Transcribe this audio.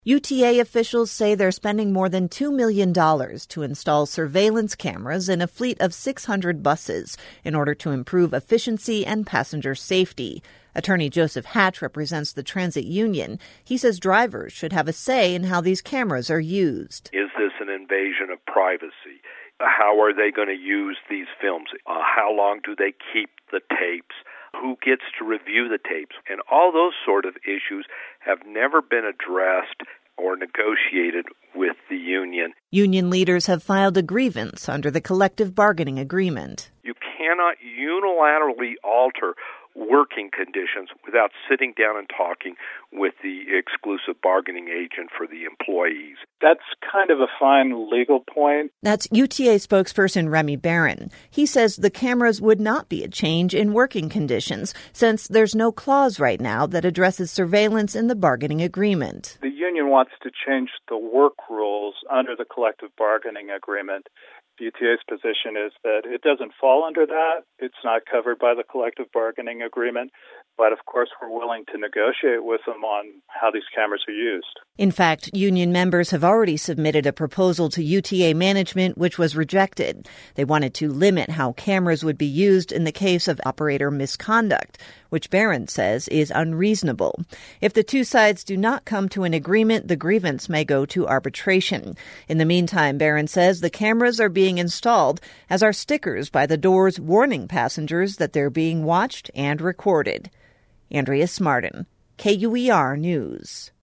UTA officials say they're spending more than $2 million to install surveillance cameras in a fleet of 600 buses in order to improve efficiency and passenger safety. Attorney Joseph Hatch represents the transit union. He says drivers should have a say in how these cameras are used. Is this an invasion of privacy? How are they going to use these films? How long do they keep the tapes? Who gets to review the tapes? And all those sort of issues have never been addressed or negotiated with the union. Union leaders have filed a grievance under the collective bargaining agreement. You cannot unilaterally alter working conditions without sitting down and talking with the exclusive bargaining agent for the employees. That's kind of a fine legal point. That's UTA spokesperson Remy Barron. He says the cameras would not be a change in working conditions since there's no clause right now that addresses surveillance in the bargaining agreement. The union wants to change the work rules under the collective bargaining agreement. UTA's position is that it doesn't fall under that. It's not covered by the collective bargaining agreement. But, of course, we're willing to negotiate with them on how these cameras are used. In fact, union members have already submitted a proposal to UTA management, which was rejected. They wanted to limit how cameras would be used in the case of operator misconduct, which Barron says is unreasonable. If the two sides do not come to an agreement, the grievance may go to arbitration. In the meantime, Barron says the cameras are being installed, as are stickers by the doors warning passengers that they're being watched and recorded. Andrea Smartin, KUER News.